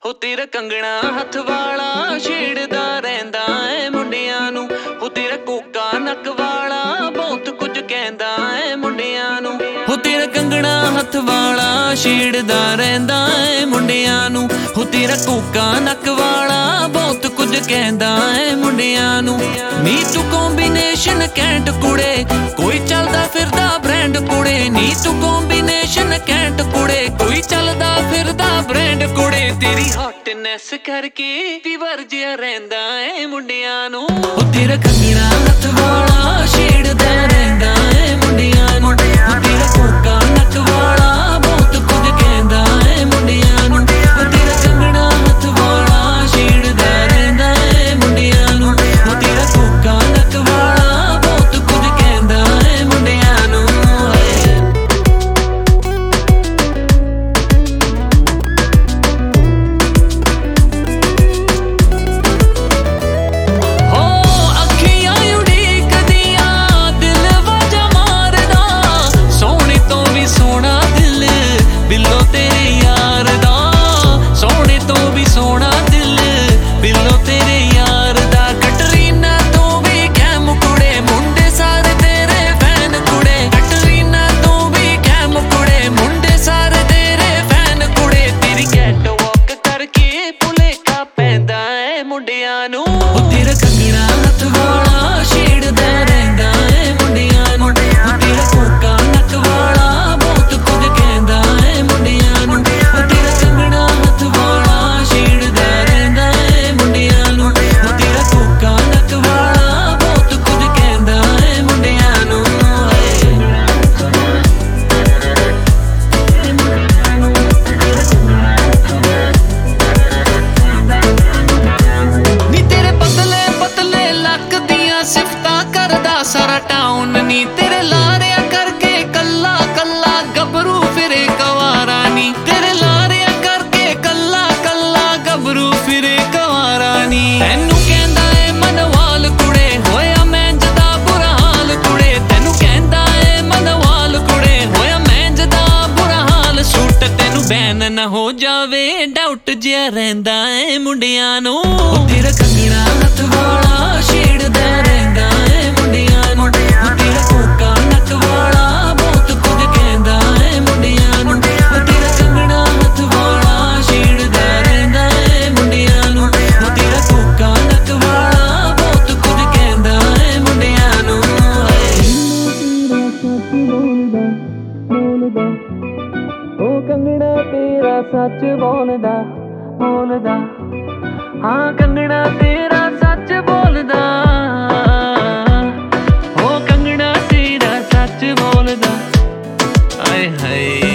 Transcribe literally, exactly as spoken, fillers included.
ਹੋ ਤੇਰਾ ਕੰਗਣਾ ਹੱਥ ਵਾਲਾ ਛੇੜਦਾ ਰਹਿੰਦਾ ਏ ਮੁੰਡਿਆਂ ਨੂੰ। ਹੋ ਤੇਰਾ ਕੋਕਾ ਨੱਕ ਵਾਲਾ ਬਹੁਤ ਕੁਝ ਕਹਿੰਦਾ ਏ ਮੁੰਡਿਆਂ ਨੂੰ। ਹੋ ਤੇਰਾ ਕੰਗਣਾ ਹੱਥ ਵਾਲਾ ਛੇੜਦਾ ਰਹਿੰਦਾ ਏ ਮੁੰਡਿਆਂ ਨੂੰ। ਹੋ ਤੇਰਾ ਕੋਕਾ ਨੱਕ ਵਾਲਾ ਬਹੁਤ ਕੁਝ ਕਹਿੰਦਾ ਏ ਮੁੰਡਿਆਂ ਨੂੰ। ਨੀ ਤੂੰ ਕੰਬੀਨੇਸ਼ਨ ਕੈਂਟ ਕੁੜੇ, ਕੋਈ ਚੱਲਦਾ ਫਿਰਦਾ ਬ੍ਰਾਂਡ ਕੁੜੇ। ਨੀ ਤੂੰ ਕੰਬੀਨੇਸ਼ਨ ਕੈਂਟ ਕੁੜੇ, ਕੋਈ ਚੱਲਦਾ ਫਿਰਦਾ ਬ੍ਰਾਂਡ ਕੁੜੇ। ਤੇਰੀ ਹੌਟਨੈਸ ਕਰਕੇ ਫੀਵਰ ਜਿਹਾ ਰਹਿੰਦਾ ਏ ਮੁੰਡਿਆਂ ਨੂੰ। ਉਹ ਤੇਰਾ ਕੰਗਣਾ ਹੱਥ ਵਾਲਾ ਛੇੜਦਾ ਰਹਿੰਦਾ ਏ ਮੁੰਡਿਆਂ ਨੂੰ। ਉਹ ਤੇਰਾ ਕੋਕਾ ਨੱਕ ਵਾਲਾ ਬਹੁਤ ਕੁਝ ਕਹਿੰਦਾ ਏ ਮੁੰਡਿਆਂ ਨੂੰ। ਉਹ ਤੇਰਾ ਕੰਗਣਾ ਹੱਥ ਵਾਲਾ ਛੇੜਦਾ ਰਹਿੰਦਾ ਏ ਮੁੰਡਿਆਂ ਨੂੰ। ਉਹ ਤੇਰਾ ਕੋਕਾ ਨੱਕ ਵਾਲਾ ਬਹੁਤ ਕੁਝ ਕਹਿੰਦਾ ਏ ਮੁੰਡਿਆਂ ਨੂੰ। ਉਹ ਤੇਰਾ ਕੰਗਣਾ ਹੱਥ ਵਾਲਾ ਛੇੜਦਾ ਰਹਿੰਦਾ ਏ ਮੁੰਡਿਆਂ ਨੂੰ। ਉਹ ਤੇਰਾ ਕੋਕਾ ਨੱਕ ਵਾਲਾ ਬਹੁਤ ਕੁਝ ਕਹਿੰਦਾ ਏ ਮੁੰਡਿਆਂ ਨੂੰ। ਉਹ ਤੇਰਾ ਕੰਗਣਾ ਹੱਥ ਵਾਲਾ ਛੇੜਦਾ ਰਹਿੰਦਾ ਏ ਮੁੰਡਿਆਂ ਨੂੰ। ਉਹ ਤੇਰਾ ਕੋਕਾ ਨੱਕ ਵਾਲਾ ਬਹੁਤ ਕੁਝ ਕਹਿੰਦਾ ਏ ਮੁੰਡਿਆਂ ਨੂੰ। ਸਿਫਤਾਂ ਕਰਦਾ ਸਾਰਾ ਟਾਊਨ ਨੀ, ਤੇਰੇ ਲਾਰਿਆਂ ਕਰਕੇ ਕੱਲਾ ਕੱਲਾ ਗੱਭਰੂ ਫਿਰੇ ਕਵਾਰਾ ਨੀ। ਤੇਰੇ ਲਾਰਿਆਂ ਕਰਕੇ ਕੱਲਾ ਕੱਲਾ ਗੱਭਰੂ ਫਿਰੇ ਕਵਾਰਾ ਨੀ। ਤੈਨੂੰ ਕਹਿੰਦਾ ਏ ਮਨਵਾਲ ਕੁੜੇ, ਹੋਇਆ ਮੈਂਜ ਦਾ ਬੁਰਾ ਹਾਲ ਕੁੜੇ। ਤੈਨੂੰ ਕਹਿੰਦਾ ਏ ਮਨਵਾਲ ਕੁੜੇ, ਹੋਇਆ ਮੈਂਜ ਦਾ ਬੁਰਾ ਹਾਲ। ਸੂਟ ਤੈਨੂੰ ਬੈਨ ਨਾ ਹੋ ਜਾਵੇ, ਡਾਊਟ ਜਿਹਾ ਰਹਿੰਦਾ ਏ ਮੁੰਡਿਆਂ ਨੂੰ। ਉਹ ਤੇਰਾ ਕੰਗਣਾ ਹੱਥ ਵਾਲਾ ਛੇੜਦਾ ਰਹਿੰਦਾ ਏ ਮੁੰਡਿਆਂ ਨੂੰ। ਉਹ ਤੇਰਾ ਕੋਕਾ ਨੱਕ ਵਾਲਾ ਬਹੁਤ ਕੁਝ ਕਹਿੰਦਾ ਏ ਮੁੰਡਿਆਂ ਨੂੰ। ਉਹ ਤੇਰਾ ਕੰਗਣਾ ਹੱਥ ਵਾਲਾ ਛੇੜਦਾ ਰਹਿੰਦਾ ਏ ਮੁੰਡਿਆਂ ਨੂੰ। ਉਹ ਤੇਰਾ ਕੋਕਾ ਨੱਕ ਵਾਲਾ ਬਹੁਤ ਕੁਝ ਕਹਿੰਦਾ ਏ ਮੁੰਡਿਆਂ ਨੂੰ। ਉਹ ਕੰਗਣਾ ਤੇਰਾ ਸੱਚ ਬੋਲਦਾ ਬੋਲਦਾ, ਹਾਂ ਕੰਗਣਾ ਤੇਰਾ ਸੱਚ ਬੋਲਦਾ। ਉਹ ਕੰਗਣਾ ਤੇਰਾ ਸੱਚ ਬੋਲਦਾ, ਆਏ ਹਾਏ।